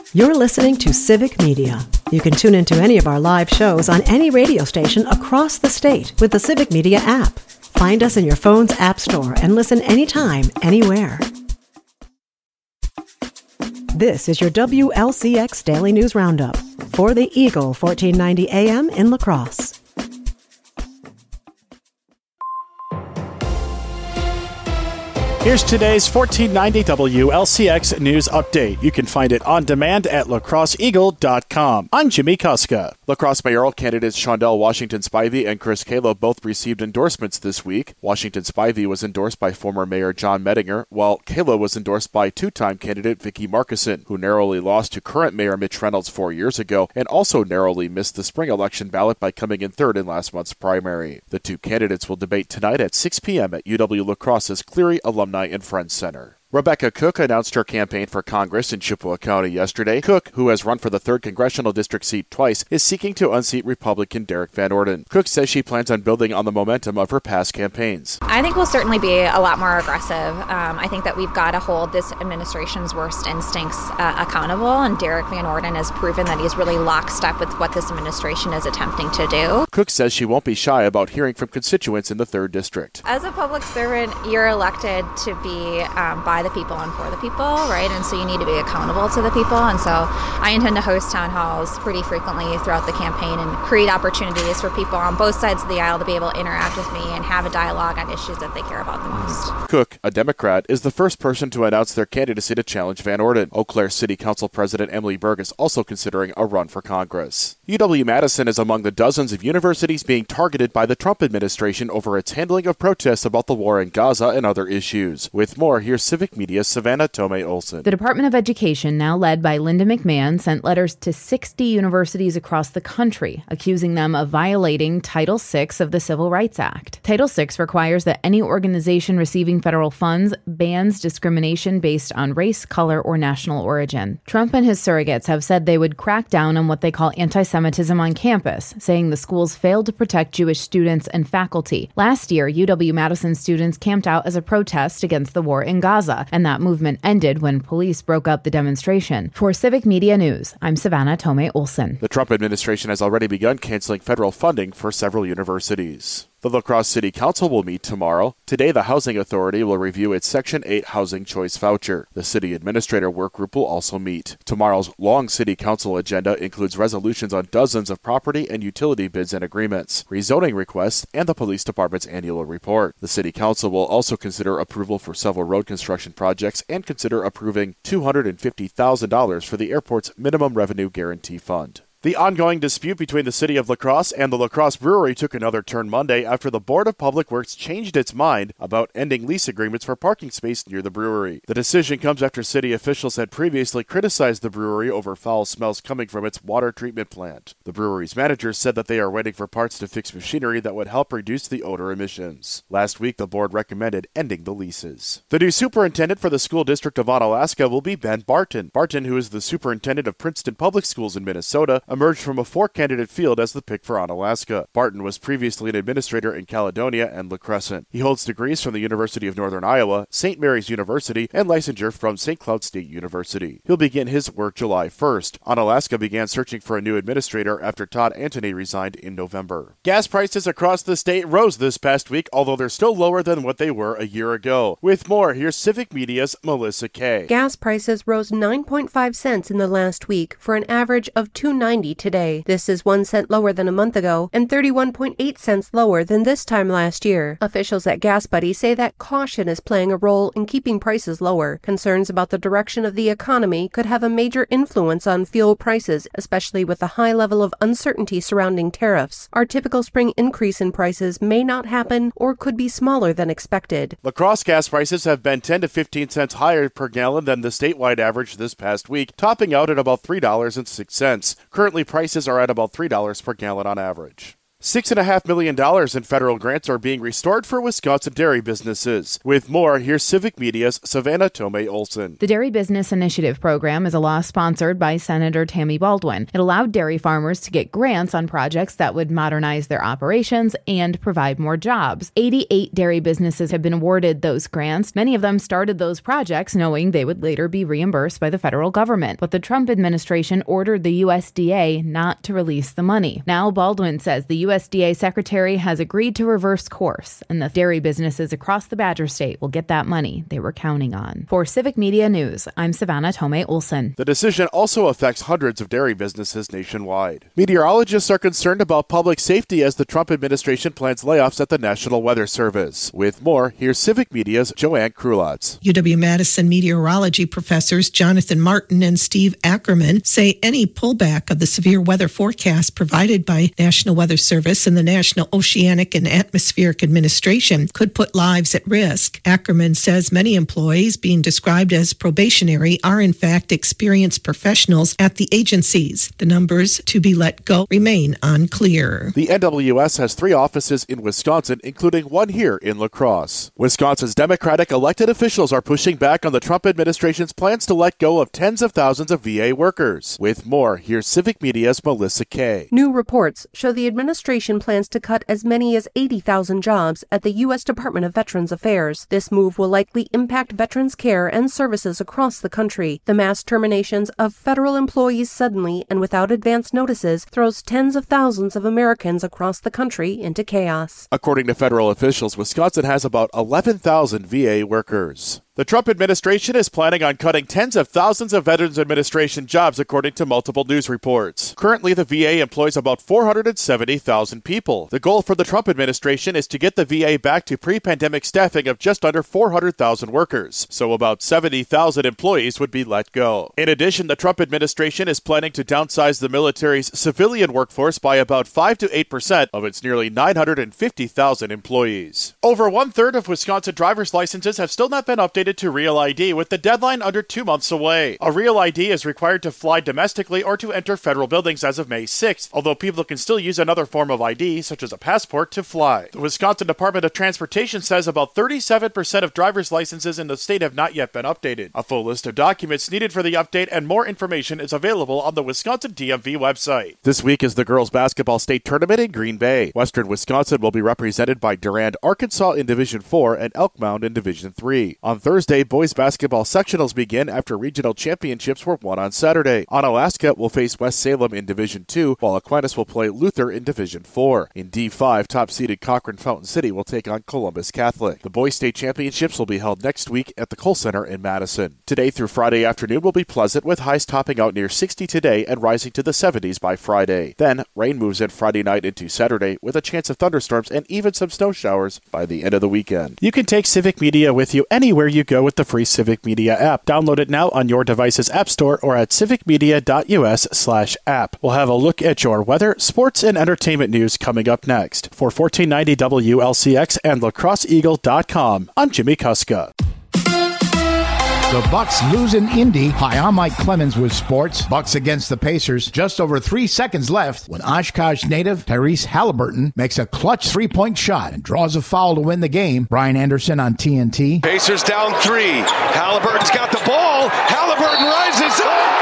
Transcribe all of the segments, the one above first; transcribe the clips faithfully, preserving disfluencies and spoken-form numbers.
You're listening to Civic Media. You can tune into any of our live shows on any radio station across the state with the Civic Media app. Find us in your phone's app store and listen anytime, anywhere. This is your W L C X Daily News Roundup for the Eagle fourteen ninety A M in La Crosse. Here's today's fourteen ninety W L C X News Update. You can find it on demand at la crosse eagle dot com. I'm Jimmy Kuska. La Crosse mayoral candidates Shondell Washington Spivey and Chris Kalo both received endorsements this week. Washington Spivey was endorsed by former Mayor John Mettinger, while Kalo was endorsed by two-time candidate Vicki Markison, who narrowly lost to current Mayor Mitch Reynolds four years ago and also narrowly missed the spring election ballot by coming in third in last month's primary. The two candidates will debate tonight at six p.m. at U W La Crosse's Cleary Alumni and Friends Center. Rebecca Cook announced her campaign for Congress in Chippewa County yesterday. Cook, who has run for the third congressional district seat twice, is seeking to unseat Republican Derek Van Orden. Cook says she plans on building on the momentum of her past campaigns. I think we'll certainly be a lot more aggressive. Um, I think that we've got to hold this administration's worst instincts uh, accountable, and Derek Van Orden has proven that he's really lockstep with what this administration is attempting to do. Cook says she won't be shy about hearing from constituents in the third district. As a public servant, you're elected to be um, by the people and for the people, right? And so you need to be accountable to the people. And so I intend to host town halls pretty frequently throughout the campaign and create opportunities for people on both sides of the aisle to be able to interact with me and have a dialogue on issues that they care about the most. Cook, a Democrat, is the first person to announce their candidacy to challenge Van Orden. Eau Claire City Council President Emily Berg is also considering a run for Congress. U W-Madison is among the dozens of universities being targeted by the Trump administration over its handling of protests about the war in Gaza and other issues. With more, here's Civic Media's Savannah Tomei Olson. The Department of Education, now led by Linda McMahon, sent letters to sixty universities across the country, accusing them of violating Title six of the Civil Rights Act. Title six requires that any organization receiving federal funds bans discrimination based on race, color, or national origin. Trump and his surrogates have said they would crack down on what they call anti-Semitism on campus, saying the schools failed to protect Jewish students and faculty. Last year, U W-Madison students camped out as a protest against the war in Gaza, and that movement ended when police broke up the demonstration. For Civic Media News, I'm Savannah Tomei Olson. The Trump administration has already begun canceling federal funding for several universities. The La Crosse City Council will meet tomorrow. Today, the Housing Authority will review its Section eight Housing Choice Voucher. The City Administrator Workgroup will also meet. Tomorrow's long City Council agenda includes resolutions on dozens of property and utility bids and agreements, rezoning requests, and the Police Department's annual report. The City Council will also consider approval for several road construction projects and consider approving two hundred fifty thousand dollars for the airport's Minimum Revenue Guarantee Fund. The ongoing dispute between the City of La Crosse and the La Crosse Brewery took another turn Monday after the Board of Public Works changed its mind about ending lease agreements for parking space near the brewery. The decision comes after city officials had previously criticized the brewery over foul smells coming from its water treatment plant. The brewery's manager said that they are waiting for parts to fix machinery that would help reduce the odor emissions. Last week, the board recommended ending the leases. The new superintendent for the school district of Onalaska will be Ben Barton. Barton, who is the superintendent of Princeton Public Schools in Minnesota, emerged from a four-candidate field as the pick for Onalaska. Barton was previously an administrator in Caledonia and La Crescent. He holds degrees from the University of Northern Iowa, Saint Mary's University, and licensure from Saint Cloud State University. He'll begin his work July first. Onalaska began searching for a new administrator after Todd Antony resigned in November. Gas prices across the state rose this past week, although they're still lower than what they were a year ago. With more, here's Civic Media's Melissa Kay. Gas prices rose nine point five cents in the last week for an average of two dollars and ninety cents today. This is one cent lower than a month ago and thirty-one point eight cents lower than this time last year. Officials at Gas Buddy say that caution is playing a role in keeping prices lower. Concerns about the direction of the economy could have a major influence on fuel prices, especially with the high level of uncertainty surrounding tariffs. Our typical spring increase in prices may not happen or could be smaller than expected. La Crosse gas prices have been ten to fifteen cents higher per gallon than the statewide average this past week, topping out at about three dollars and six cents. Currently, prices are at about three dollars per gallon on average. Six and a half million dollars in federal grants are being restored for Wisconsin dairy businesses. With more, here's Civic Media's Savannah Tomei Olson. The Dairy Business Initiative program is a law sponsored by Senator Tammy Baldwin. It allowed dairy farmers to get grants on projects that would modernize their operations and provide more jobs. eighty-eight dairy businesses have been awarded those grants. Many of them started those projects knowing they would later be reimbursed by the federal government. But the Trump administration ordered the U S D A not to release the money. Now Baldwin says the U S D A secretary has agreed to reverse course, and the dairy businesses across the Badger State will get that money they were counting on. For Civic Media News, I'm Savannah Tomei Olson. The decision also affects hundreds of dairy businesses nationwide. Meteorologists are concerned about public safety as the Trump administration plans layoffs at the National Weather Service. With more, here's Civic Media's Joanne Krulotz. U W-Madison meteorology professors Jonathan Martin and Steve Ackerman say any pullback of the severe weather forecast provided by National Weather Service and the National Oceanic and Atmospheric Administration could put lives at risk. Ackerman says many employees being described as probationary are in fact experienced professionals at the agencies. The numbers to be let go remain unclear. The N W S has three offices in Wisconsin, including one here in La Crosse. Wisconsin's Democratic elected officials are pushing back on the Trump administration's plans to let go of tens of thousands of V A workers. With more, here's Civic Media's Melissa Kay. New reports show the administration plans to cut as many as eighty thousand jobs at the U S Department of Veterans Affairs. This move will likely impact veterans' care and services across the country. The mass terminations of federal employees suddenly and without advance notices throws tens of thousands of Americans across the country into chaos. According to federal officials, Wisconsin has about eleven thousand V A workers. The Trump administration is planning on cutting tens of thousands of Veterans Administration jobs, according to multiple news reports. Currently, the V A employs about four hundred seventy thousand people. The goal for the Trump administration is to get the V A back to pre-pandemic staffing of just under four hundred thousand workers, so about seventy thousand employees would be let go. In addition, the Trump administration is planning to downsize the military's civilian workforce by about five to eight percent of its nearly nine hundred fifty thousand employees. Over one-third of Wisconsin driver's licenses have still not been updated to Real I D, with the deadline under two months away. A Real I D is required to fly domestically or to enter federal buildings as of May sixth, although people can still use another form of I D, such as a passport, to fly. The Wisconsin Department of Transportation says about thirty-seven percent of driver's licenses in the state have not yet been updated. A full list of documents needed for the update and more information is available on the Wisconsin D M V website. This week is the girls' basketball state tournament in Green Bay. Western Wisconsin will be represented by Durand, Arkansas in Division four and Elk Mound in Division three. On Thursday, Thursday, boys basketball sectionals begin after regional championships were won on Saturday. Onalaska will face West Salem in Division two, while Aquinas will play Luther in Division four. In D five, top-seeded Cochrane Fountain City will take on Columbus Catholic. The boys state championships will be held next week at the Kohl Center in Madison. Today through Friday afternoon will be pleasant, with highs topping out near sixty today and rising to the seventies by Friday. Then, rain moves in Friday night into Saturday, with a chance of thunderstorms and even some snow showers by the end of the weekend. You can take Civic Media with you anywhere you go with the free Civic Media app. Download it now on your device's app store or at civicmedia.us slash app. We'll have a look at your weather, sports, and entertainment news coming up next. For fourteen ninety W L C X and La Crosse Eagle dot com, I'm Jimmy Kuska. The Bucks lose in Indy. Hi, I'm Mike Clemens with sports. Bucks against the Pacers. Just over three seconds left when Oshkosh native Tyrese Halliburton makes a clutch three-point shot and draws a foul to win the game. Brian Anderson on T N T. Pacers down three. Halliburton's got the ball. Halliburton rises up.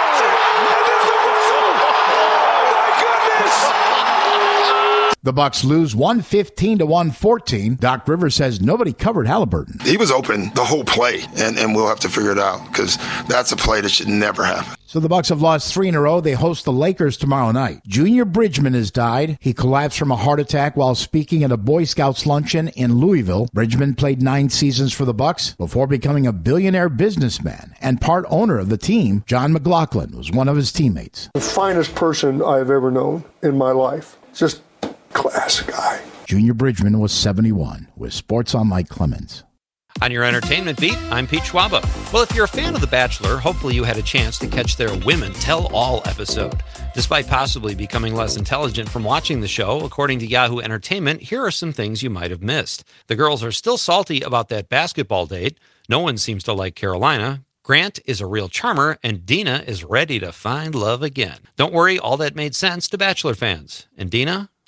The Bucks lose one fifteen to one fourteen. Doc Rivers says nobody covered Halliburton. He was open the whole play, and, and we'll have to figure it out because that's a play that should never happen. So the Bucks have lost three in a row. They host the Lakers tomorrow night. Junior Bridgman has died. He collapsed from a heart attack while speaking at a Boy Scouts luncheon in Louisville. Bridgman played nine seasons for the Bucks before becoming a billionaire businessman and part owner of the team. John McLaughlin was one of his teammates. The finest person I've ever known in my life. Just class guy. Junior Bridgman was seventy-one. With Sports on Mike Clemens. On your entertainment beat, I'm Pete Schwaba. Well, if you're a fan of The Bachelor, hopefully you had a chance to catch their Women Tell All episode. Despite possibly becoming less intelligent from watching the show, according to Yahoo Entertainment, here are some things you might have missed. The girls are still salty about that basketball date. No one seems to like Carolina. Grant is a real charmer, and Dina is ready to find love again. Don't worry, all that made sense to Bachelor fans. And Dina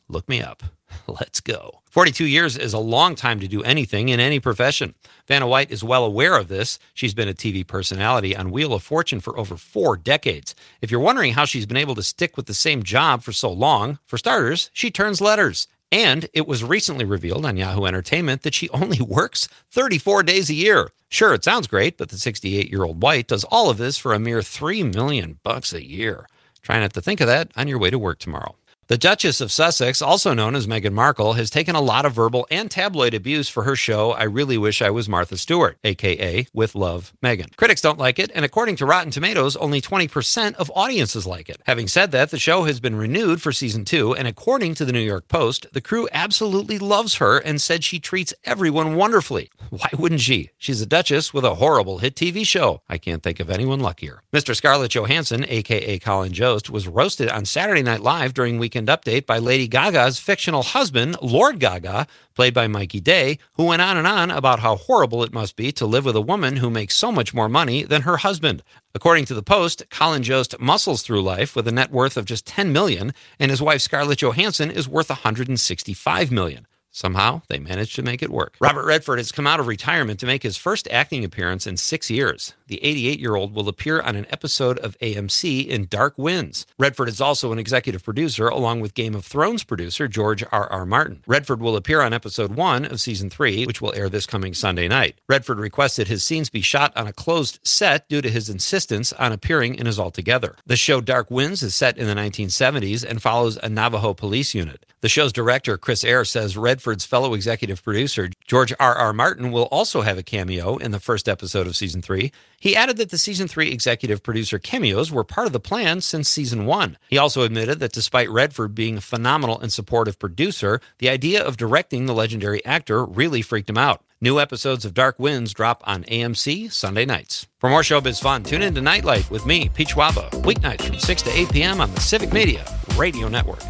look me up. Let's go. forty-two years is a long time to do anything in any profession. Vanna White is well aware of this. She's been a T V personality on Wheel of Fortune for over four decades. If you're wondering how she's been able to stick with the same job for so long, for starters, she turns letters. And it was recently revealed on Yahoo Entertainment that she only works thirty-four days a year. Sure, it sounds great, but the sixty-eight-year-old White does all of this for a mere three million bucks a year. Try not to think of that on your way to work tomorrow. The Duchess of Sussex, also known as Meghan Markle, has taken a lot of verbal and tabloid abuse for her show I Really Wish I Was Martha Stewart, aka With Love, Meghan. Critics don't like it, and according to Rotten Tomatoes, only twenty percent of audiences like it. Having said that, the show has been renewed for season two, and according to the New York Post, the crew absolutely loves her and said she treats everyone wonderfully. Why wouldn't she? She's a Duchess with a horrible hit T V show. I can't think of anyone luckier. Mister Scarlett Johansson, aka Colin Jost, was roasted on Saturday Night Live during Weekend Update by Lady Gaga's fictional husband, Lord Gaga, played by Mikey Day, who went on and on about how horrible it must be to live with a woman who makes so much more money than her husband. According to the Post, Colin Jost muscles through life with a net worth of just ten million dollars, and his wife Scarlett Johansson is worth one hundred sixty-five million dollars. Somehow, they managed to make it work. Robert Redford has come out of retirement to make his first acting appearance in six years. The eighty-eight-year-old will appear on an episode of A M C in Dark Winds. Redford is also an executive producer, along with Game of Thrones producer George R R. Martin. Redford will appear on episode one of season three, which will air this coming Sunday night. Redford requested his scenes be shot on a closed set due to his insistence on appearing in his Altogether. The show Dark Winds is set in the nineteen seventies and follows a Navajo police unit. The show's director, Chris Eyre, says Redford's fellow executive producer, George R R. Martin, will also have a cameo in the first episode of season three. He added that the season three executive producer cameos were part of the plan since season one. He also admitted that despite Redford being a phenomenal and supportive producer, the idea of directing the legendary actor really freaked him out. New episodes of Dark Winds drop on A M C Sunday nights. For more showbiz fun, tune in to Nightlight with me, Pete Schwaba, weeknights from six to eight p.m. on the Civic Media Radio Network.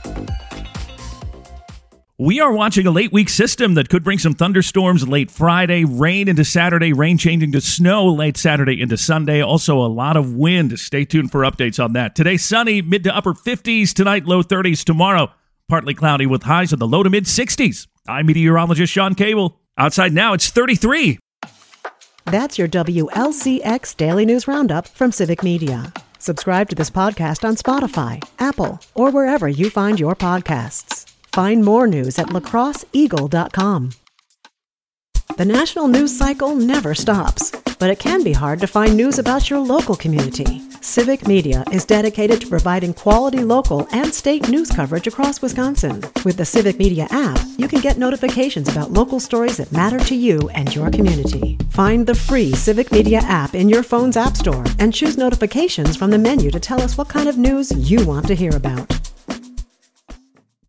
We are watching a late week system that could bring some thunderstorms late Friday, rain into Saturday, rain changing to snow late Saturday into Sunday. Also a lot of wind. Stay tuned for updates on that. Today, sunny, mid to upper fifties. Tonight, low thirties. Tomorrow, partly cloudy with highs in the low to mid sixties. I'm meteorologist Sean Cable. Outside now, it's thirty-three. That's your W L C X Daily News Roundup from Civic Media. Subscribe to this podcast on Spotify, Apple, or wherever you find your podcasts. Find more news at lacrosse eagle dot com. The national news cycle never stops, but it can be hard to find news about your local community. Civic Media is dedicated to providing quality local and state news coverage across Wisconsin. With the Civic Media app, you can get notifications about local stories that matter to you and your community. Find the free Civic Media app in your phone's app store and choose notifications from the menu to tell us what kind of news you want to hear about.